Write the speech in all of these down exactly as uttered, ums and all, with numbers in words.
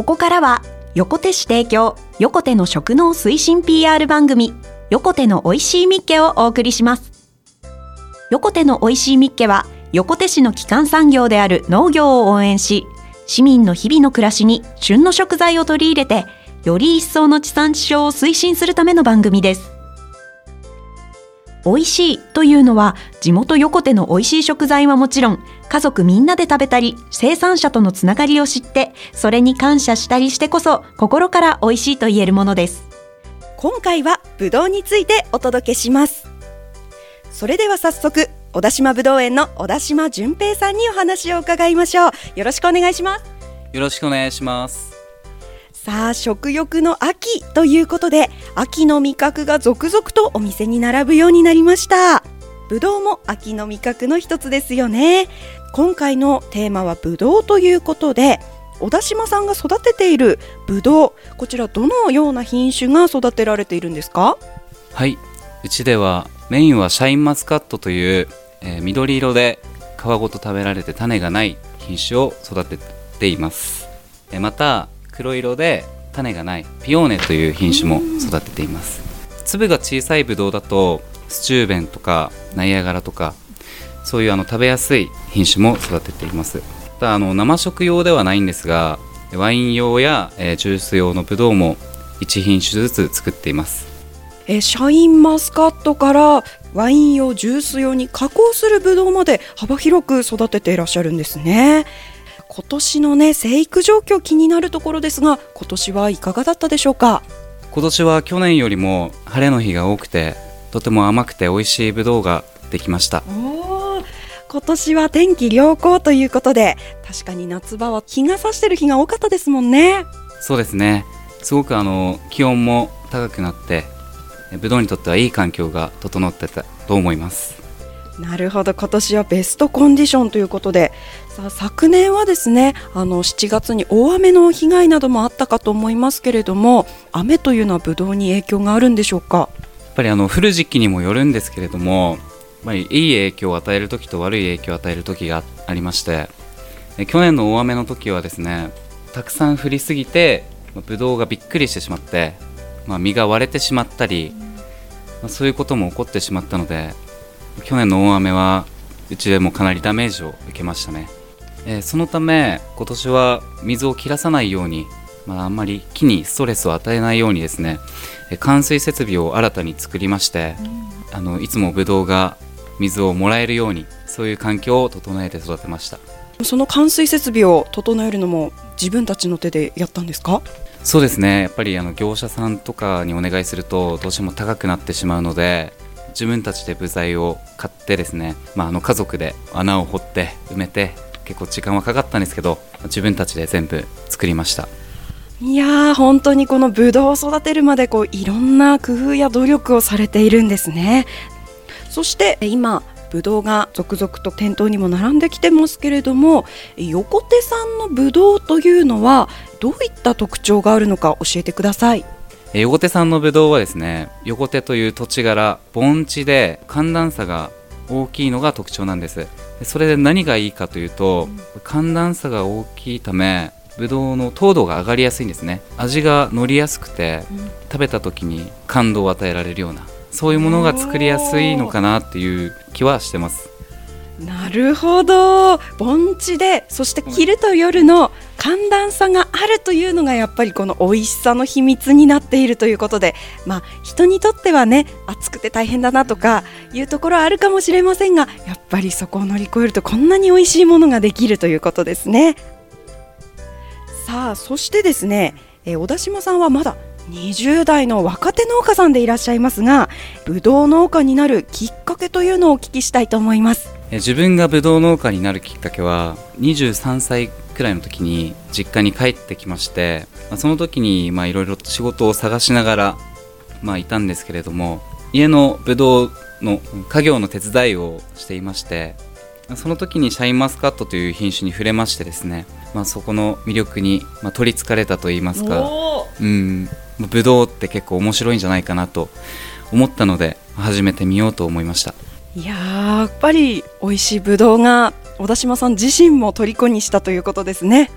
ここからは横手市提供横手の食農推進 ピーアール 番組横手のおいしいみっけをお送りします。横手のおいしいみっけは横手市の基幹産業である農業を応援し、市民の日々の暮らしに旬の食材を取り入れてより一層の地産地消を推進するための番組です。おいしいというのは地元横手のおいしい食材はもちろん、家族みんなで食べたり生産者とのつながりを知ってそれに感謝したりしてこそ心からおいしいと言えるものです。 今回はぶどうについてお届けします。それでは早速小田島ぶどう園の小田島純平さんにお話を伺いましょう。よろしくお願いします。 よろしくお願いします。 さあ、食欲の秋ということで秋の味覚が続々とお店に並ぶようになりました。ぶどうも秋の味覚の一つですよね。今回のテーマはぶどうということで、小田島さんが育てているぶどう、こちらどのような品種が育てられているんですか？ はい、うちではメインはシャインマスカットという、えー、緑色で皮ごと食べられて種がない品種を育てています。えー、また黒色で種がないピオーネという品種も育てています。粒が小さいブドウだとスチューベンとかナイアガラとかそういうあの食べやすい品種も育てています。ただあの生食用ではないんですが、ワイン用や、えー、ジュース用のブドウもいち品種ずつ作っています。 えー、シャインマスカットからワイン用ジュース用に加工するブドウまで幅広く育てていらっしゃるんですね。今年のね生育状況気になるところですが、今年はいかがだったでしょうか？ 今年は去年よりも晴れの日が多くて、とても甘くて美味しいブドウができました。 おー、今年は天気良好ということで、確かに夏場は日が差してる日が多かったですもんね。 そうですね、すごくあの気温も高くなってブドウにとってはいい環境が整ってたと思います。 なるほど、今年はベストコンディションということで、さあ昨年はですね、あのしちがつに大雨の被害などもあったかと思いますけれども、雨というのはブドウに影響があるんでしょうか？ やっぱりあの降る時期にもよるんですけれども、やっぱりいい影響を与える時と悪い影響を与える時がありまして、え去年の大雨の時はですね、たくさん降りすぎてブドウがびっくりしてしまって、まあ、実が割れてしまったり、まあ、そういうことも起こってしまったので、去年の大雨はうちでもかなりダメージを受けましたね。えー、そのため今年は水を切らさないように、まあ、あんまり木にストレスを与えないようにですね、えー、灌水設備を新たに作りまして、うん、あのいつもブドウが水をもらえるように、そういう環境を整えて育てました。 その灌水設備を整えるのも自分たちの手でやったんですか？ そうですね、やっぱりあの業者さんとかにお願いするとどうしても高くなってしまうので、自分たちで部材を買ってですね、まあ、あの家族で穴を掘って埋めて、結構時間はかかったんですけど、自分たちで全部作りました。 いやー、本当にこのブドウを育てるまでこういろんな工夫や努力をされているんですね。そして今ブドウが続々と店頭にも並んできてますけれども、横手産のブドウというのはどういった特徴があるのか教えてください。 横手産のブドウはですね、横手という土地柄、盆地で寒暖差が大きいのが特徴なんです。それで何がいいかというと、寒暖差が大きいためブドウの糖度が上がりやすいんですね。味が乗りやすくて、うん、食べた時に感動を与えられるような、そういうものが作りやすいのかなっていう気はしてます。 なるほど、盆地で、そして昼と夜の寒暖差があるというのがやっぱりこの美味しさの秘密になっているということで、まあ人にとってはね、暑くて大変だなとかいうところはあるかもしれませんが、やっぱりそこを乗り越えるとこんなに美味しいものができるということですね。さあ、そしてですね、えー、小田島さんはまだにじゅう代の若手農家さんでいらっしゃいますが、ぶどう農家になるきっかけというのをお聞きしたいと思います。 自分がぶどう農家になるきっかけはにじゅうさんさいくらいの時に実家に帰ってきまして、その時にいろいろ仕事を探しながら、まあ、いたんですけれども、家のぶどうの家業の手伝いをしていまして、その時にシャインマスカットという品種に触れましてですね、まあ、そこの魅力に、まあ、取りつかれたといいますか、うん、ぶどうって結構面白いんじゃないかなと思ったので始めてみようと思いました。 いやー、やっぱり美味しいぶどうが小田島さん自身も虜にしたということですね。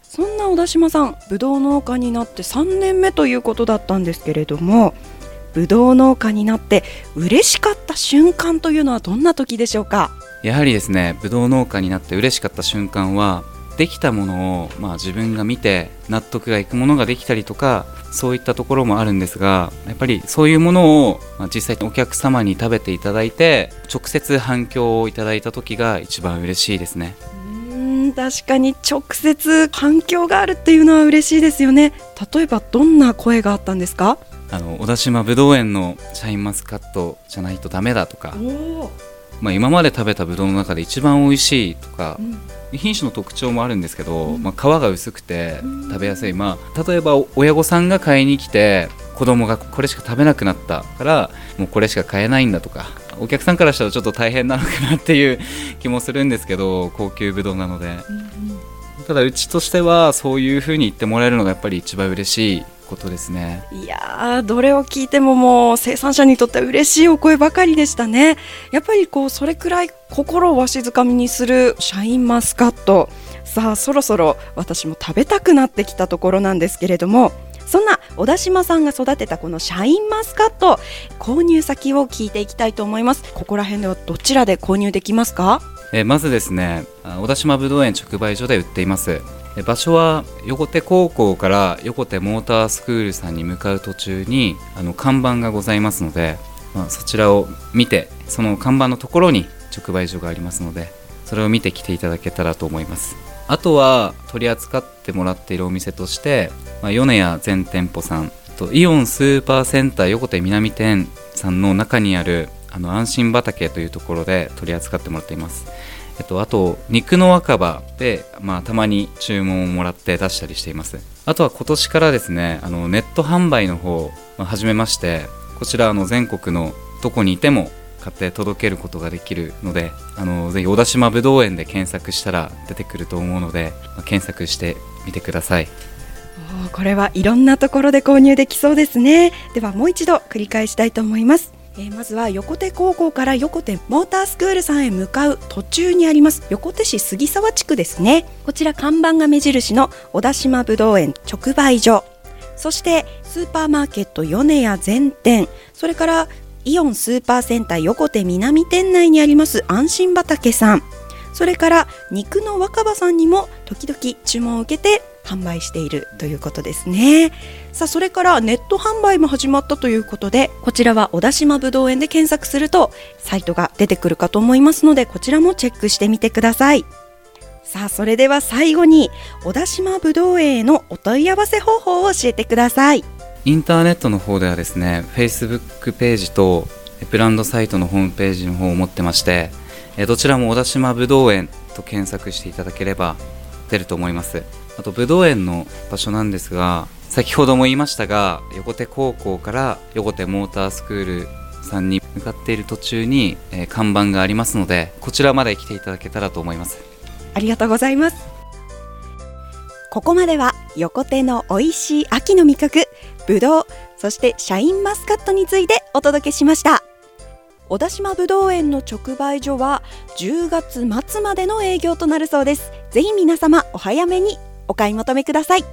そんな小田島さん、ぶどう農家になってさんねんめということだったんですけれども、ぶどう農家になって嬉しかった瞬間というのはどんな時でしょうか？ やはりですね、ぶどう農家になって嬉しかった瞬間は、できたものを、まあ、自分が見て納得がいくものができたりとか、そういったところもあるんですが、やっぱりそういうものを、まあ、実際にお客様に食べていただいて直接反響をいただいた時が一番嬉しいですね。 うーん、確かに直接反響があるっていうのは嬉しいですよね。例えばどんな声があったんですか？ あの小田島ぶどう園のシャインマスカットじゃないとダメだとか、 お、 まあ、今まで食べたぶどうの中で一番美味しいとか、 うん、 品種の特徴もあるんですけど、 うん、 まあ、皮が薄くて食べやすい、まあ、例えば親御さんが買いに来て子供がこれしか食べなくなったからもうこれしか買えないんだとか、お客さんからしたらちょっと大変なのかなっていう気もするんですけど、高級ぶどうなので、うんうん、ただうちとしてはそういう風に言ってもらえるのがやっぱり一番嬉しいことですね。 いやー、どれを聞いてももう生産者にとっては嬉しいお声ばかりでしたね。やっぱりこうそれくらい心をわしづかみにするシャインマスカット、さあそろそろ私も食べたくなってきたところなんですけれども、そんな小田島さんが育てたこのシャインマスカット、購入先を聞いていきたいと思います。ここら辺ではどちらで購入できますか？ えまずですね、小田島ぶどう園直売所で売っています。場所は横手高校から横手モータースクールさんに向かう途中にあの看板がございますので、まあ、そちらを見て、その看板のところに直売所がありますので、それを見て来ていただけたらと思います。あとは取り扱ってもらっているお店として、まあ、米谷全店舗さんとイオンスーパーセンター横手南店さんの中にあるあの安心畑というところで取り扱ってもらっています。えっと、あと肉の若葉で、まあ、たまに注文をもらって出したりしています。あとは今年からですね、あのネット販売の方を始めまして、こちらあの全国のどこにいても買って届けることができるので、あのぜひ小田島ぶどう園で検索したら出てくると思うので、まあ、検索してみてください。 お、これはいろんなところで購入できそうですね。ではもう一度繰り返したいと思います。えー、まずは横手高校から横手モータースクールさんへ向かう途中にあります横手市杉沢地区ですね。こちら看板が目印の小田島ぶどう園直売所、そしてスーパーマーケット米谷全店、それからイオンスーパーセンター横手南店内にあります安心畑さん、それから肉の若葉さんにも時々注文を受けて販売しているということですね。さあ、それからネット販売も始まったということで、こちらは小田島ぶどう園で検索するとサイトが出てくるかと思いますので、こちらもチェックしてみてください。さあ、それでは最後に小田島ぶどう園へのお問い合わせ方法を教えてください。 インターネットの方ではですね、 Facebook ページとブランドサイトのホームページの方を持ってまして、どちらも小田島ぶどう園と検索していただければ出ると思います。あとぶどう園の場所なんですが、先ほども言いましたが、横手高校から横手モータースクールさんに向かっている途中に、えー、看板がありますので、こちらまで来ていただけたらと思います。 ありがとうございます。 ここまでは横手の美味しい秋の味覚ぶどう、そしてシャインマスカットについてお届けしました。小田島ぶどう園の直売所はじゅうがつまつまでの営業となるそうです。ぜひ皆様お早めにお買い求めください。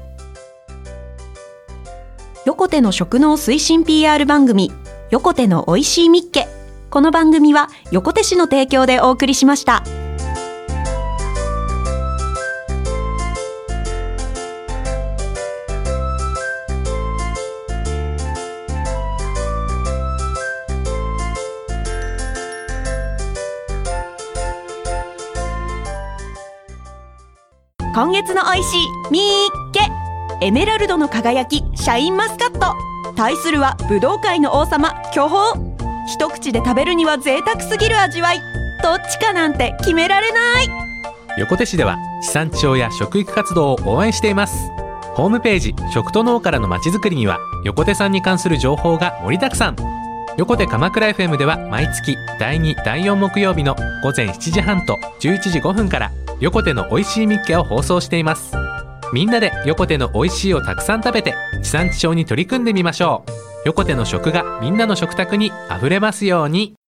横手の食農推進 ピーアール 番組、横手のおいしいみっけ。この番組は横手市の提供でお送りしました。今月のおいしいみっけ。エメラルドの輝きシャインマスカット、対するはぶどう界の王様巨峰。一口で食べるには贅沢すぎる味わい、どっちかなんて決められない。 横手市では地産地消や食育活動を応援しています。ホームページ食と農からのまちづくりには横手さんに関する情報が盛りだくさん。横手鎌倉 エフエム では毎月だいにだいよん木曜日のごぜんしちじはんとじゅういちじごふんから横手のおいしいみっけを放送しています。みんなで横手のおいしいをたくさん食べて地産地消に取り組んでみましょう。横手の食がみんなの食卓にあふれますように。